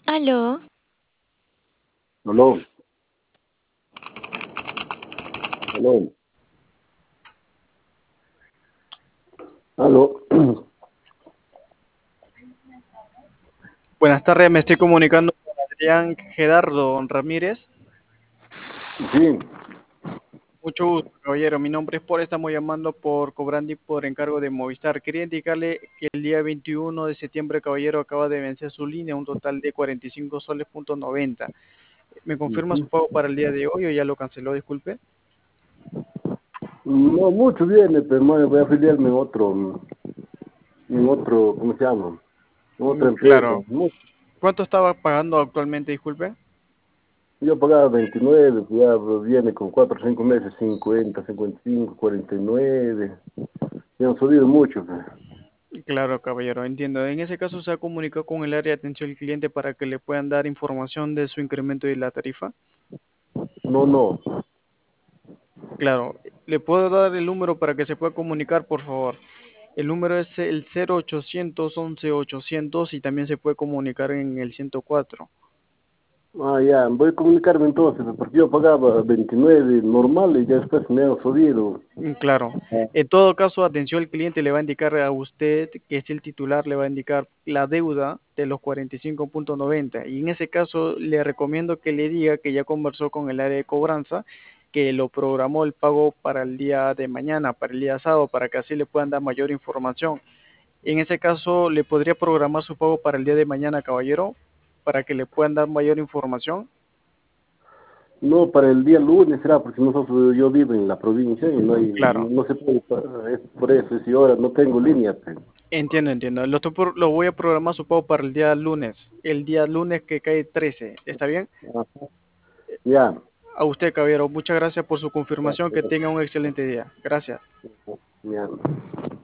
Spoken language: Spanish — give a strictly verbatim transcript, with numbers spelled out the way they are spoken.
Aló, Aló, aló, aló. Buenas tardes, me estoy comunicando con Adrián Gerardo Ramírez. Sí, Mucho gusto, caballero. Mi nombre es Paul, estamos llamando por Cobrandi por encargo de Movistar. Quería indicarle que el día veintiuno de septiembre, caballero, acaba de vencer su línea, un total de cuarenta y cinco soles punto noventa. ¿Me confirma su ujú. pago para el día de hoy o ya lo canceló? Disculpe. No mucho viene, pero no, voy a afiliarme en otro, en otro, ¿cómo se llama? En Mm, otra empresa. claro. Mucho. ¿Cuánto estaba pagando actualmente? Disculpe. Yo pagaba veintinueve, pues ya viene con cuatro o cinco meses, cincuenta, cincuenta y cinco, cuarenta y nueve. Ya han subido mucho, pues. Claro, caballero, entiendo. En ese caso, ¿se ha comunicado con el área de atención al cliente para que le puedan dar información de su incremento de la tarifa? No, no. Claro, le puedo dar el número para que se pueda comunicar, por favor. El número es el cero ochocientos once ochocientos y también se puede comunicar en el ciento cuatro. Ah, ya, voy a comunicarme entonces, pues, porque yo pagaba veintinueve normal y ya después me han subido. Mm, Claro. En todo caso, atención al cliente le va a indicar a usted, que es el titular, le va a indicar la deuda de los cuarenta y cinco punto noventa. Y en ese caso, le recomiendo que le diga que ya conversó con el área de cobranza, que lo programó el pago para el día de mañana, para el día sábado, para que así le puedan dar mayor información. En ese caso, ¿le podría programar su pago para el día de mañana, caballero? Para que le puedan dar mayor información. No, para el día lunes será, porque nosotros, yo vivo en la provincia y no hay, Claro, no se puede, pa- es por eso, si ahora no tengo línea, pues. entiendo, entiendo. Lo, estoy por- lo voy a programar su pago para el día lunes. El día lunes que cae trece. ¿Está bien? Ajá. Ya, A usted, caballero. Muchas gracias por su ya, confirmación. Que tenga un excelente día. Gracias. ya.